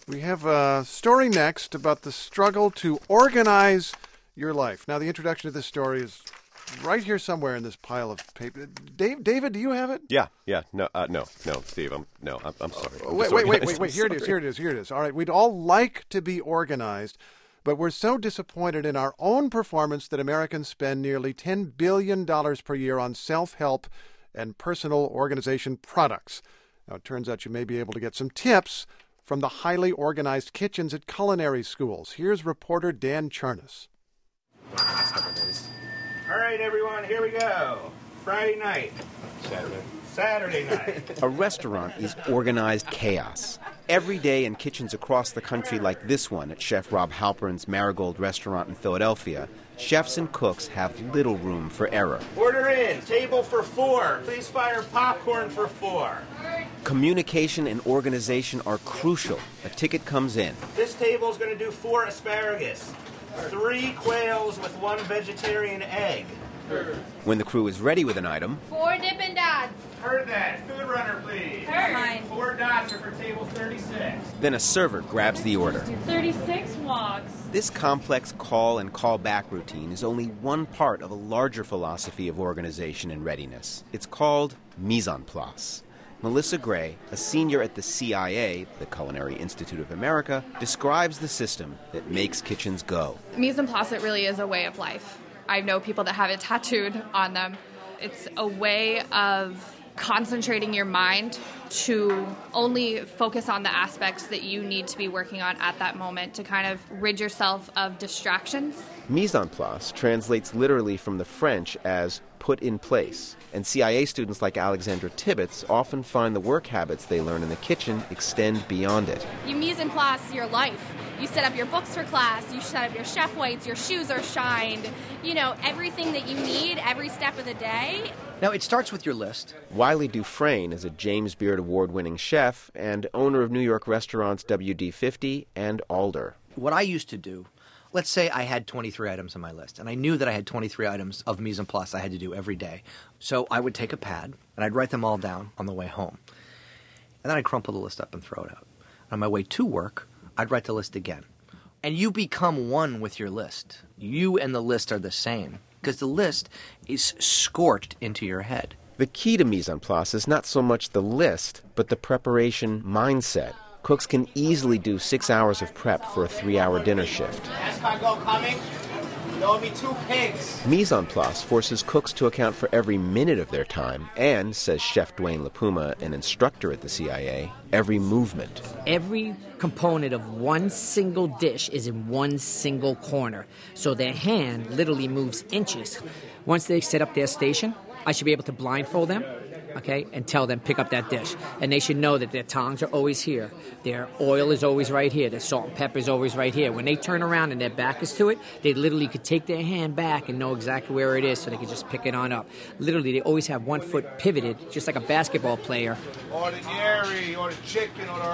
We have a story next about the struggle to organize your life. Now, the introduction to this story is right here somewhere in this pile of paper. David, do you have it? Yeah. No, Steve. I'm sorry. Wait. Here it is. All right. We'd all like to be organized, but we're so disappointed in our own performance that Americans spend nearly $10 billion per year on self-help and personal organization products. Now, it turns out you may be able to get some tips from the highly organized kitchens at culinary schools. Here's reporter Dan Charnas. All right, everyone, here we go. Friday night. Saturday night. A restaurant is organized chaos. Every day in kitchens across the country like this one at Chef Rob Halpern's Marigold restaurant in Philadelphia, chefs and cooks have little room for error. Order in. Table for 4. Please fire popcorn for 4. Communication and organization are crucial. A ticket comes in. This table is going to do 4 asparagus, 3 quails with 1 vegetarian egg. When the crew is ready with an item, 4 Dippin' Dots. Heard that. Food runner, please. Heard. 4 dots are for table 36. then a server grabs the order. 36 wogs. This complex call and call back routine is only one part of a larger philosophy of organization and readiness. It's called mise en place. Melissa Gray, a senior at the CIA, the Culinary Institute of America, describes the system that makes kitchens go. Mise en place, it really is a way of life. I know people that have it tattooed on them. It's a way of concentrating your mind to only focus on the aspects that you need to be working on at that moment to kind of rid yourself of distractions. Mise en place translates literally from the French as put in place, and CIA students like Alexandra Tibbetts often find the work habits they learn in the kitchen extend beyond it. You mise en place your life. You set up your books for class, you set up your chef whites, your shoes are shined, everything that you need every step of the day. Now, it starts with your list. Wiley Dufresne is a James Beard Award-winning chef and owner of New York restaurants WD50 and Alder. What I used to do, let's say I had 23 items on my list, and I knew that I had 23 items of mise en place I had to do every day. So I would take a pad, and I'd write them all down on the way home. And then I'd crumple the list up and throw it out. On my way to work, I'd write the list again. And you become one with your list. You and the list are the same, because the list is scorched into your head. The key to mise en place is not so much the list, but the preparation mindset. Cooks can easily do 6 hours of prep for a 3-hour dinner shift. Escargot coming. There will be 2 pigs. Mise en place forces cooks to account for every minute of their time and, says Chef Dwayne LaPuma, an instructor at the CIA, every movement. Every component of one single dish is in one single corner, so their hand literally moves inches. Once they set up their station, I should be able to blindfold them, and tell them pick up that dish. And they should know that their tongs are always here. Their oil is always right here. Their salt and pepper is always right here. When they turn around and their back is to it, they literally could take their hand back and know exactly where it is so they can just pick it on up. Literally, they always have one foot pivoted, just like a basketball player. Or the neri, or the chicken, or the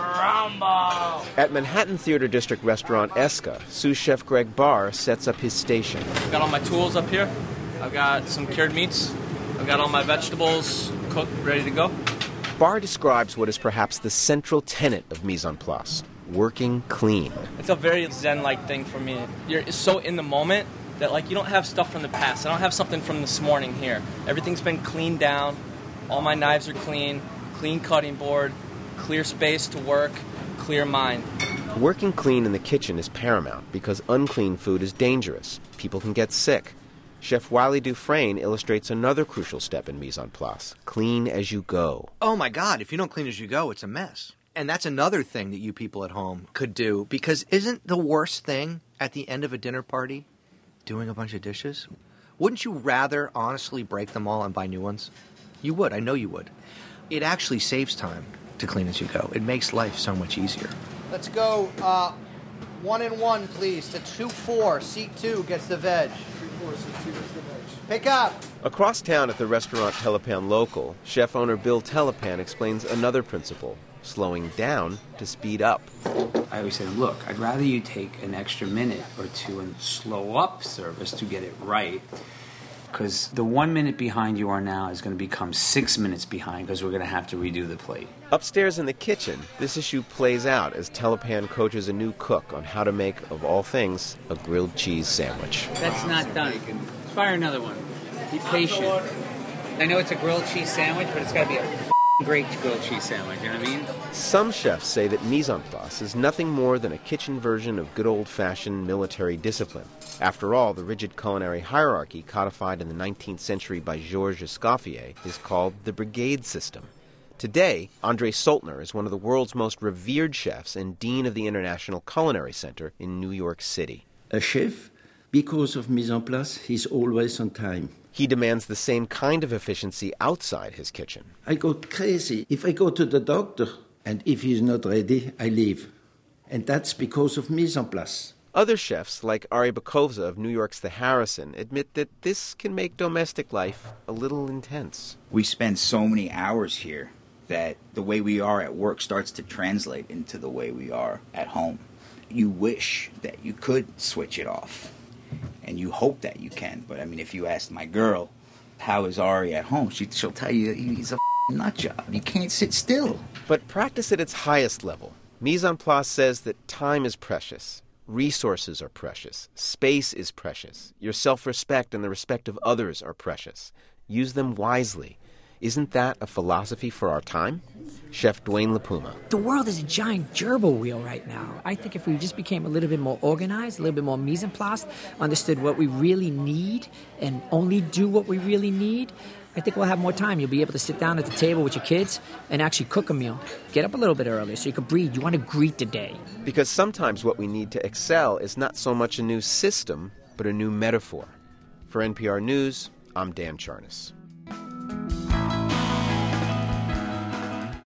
rambo. At Manhattan Theater District restaurant Esca, sous chef Greg Barr sets up his station. I've got all my tools up here. I've got some cured meats. I've got all my vegetables cooked, ready to go. Barr describes what is perhaps the central tenet of mise en place, working clean. It's a very zen-like thing for me. You're so in the moment that you don't have stuff from the past. I don't have something from this morning here. Everything's been cleaned down. All my knives are clean cutting board, clear space to work, clear mind. Working clean in the kitchen is paramount because unclean food is dangerous. People can get sick. Chef Wiley Dufresne illustrates another crucial step in mise en place, clean as you go. Oh my God, if you don't clean as you go, it's a mess. And that's another thing that you people at home could do, because isn't the worst thing at the end of a dinner party doing a bunch of dishes? Wouldn't you rather honestly break them all and buy new ones? You would, I know you would. It actually saves time to clean as you go. It makes life so much easier. Let's go 1 and 1, please, to 2-4. Seat 2 gets the veg. 3-4, seat 2 gets the veg. Pick up. Across town at the restaurant Telepan Local, chef owner Bill Telepan explains another principle, slowing down to speed up. I always say, look, I'd rather you take an extra minute or two and slow up service to get it right Because the 1 minute behind you are now is going to become 6 minutes behind because we're going to have to redo the plate. Upstairs in the kitchen, this issue plays out as Telepan coaches a new cook on how to make, of all things, a grilled cheese sandwich. That's not done. Let's fire another one. Be patient. I know it's a grilled cheese sandwich, but it's got to be a great grilled cheese sandwich, you know what I mean? Some chefs say that mise en place is nothing more than a kitchen version of good old-fashioned military discipline. After all, the rigid culinary hierarchy codified in the 19th century by Georges Escoffier is called the brigade system. Today, André Soltner is one of the world's most revered chefs and dean of the International Culinary Center in New York City. A chef, because of mise en place, he's always on time. He demands the same kind of efficiency outside his kitchen. I go crazy if I go to the doctor, and if he's not ready, I leave. And that's because of mise en place. Other chefs, like Ari Bakovza of New York's The Harrison, admit that this can make domestic life a little intense. We spend so many hours here that the way we are at work starts to translate into the way we are at home. You wish that you could switch it off. And you hope that you can. But, I mean, if you ask my girl, how is Ari at home? She'll tell you he's a nut job. You can't sit still. But practice at its highest level. Mise en place says that time is precious. Resources are precious. Space is precious. Your self-respect and the respect of others are precious. Use them wisely. Isn't that a philosophy for our time? Chef Dwayne LaPuma. The world is a giant gerbil wheel right now. I think if we just became a little bit more organized, a little bit more mise en place, understood what we really need, and only do what we really need, I think we'll have more time. You'll be able to sit down at the table with your kids and actually cook a meal. Get up a little bit earlier so you can breathe. You want to greet the day. Because sometimes what we need to excel is not so much a new system, but a new metaphor. For NPR News, I'm Dan Charnas.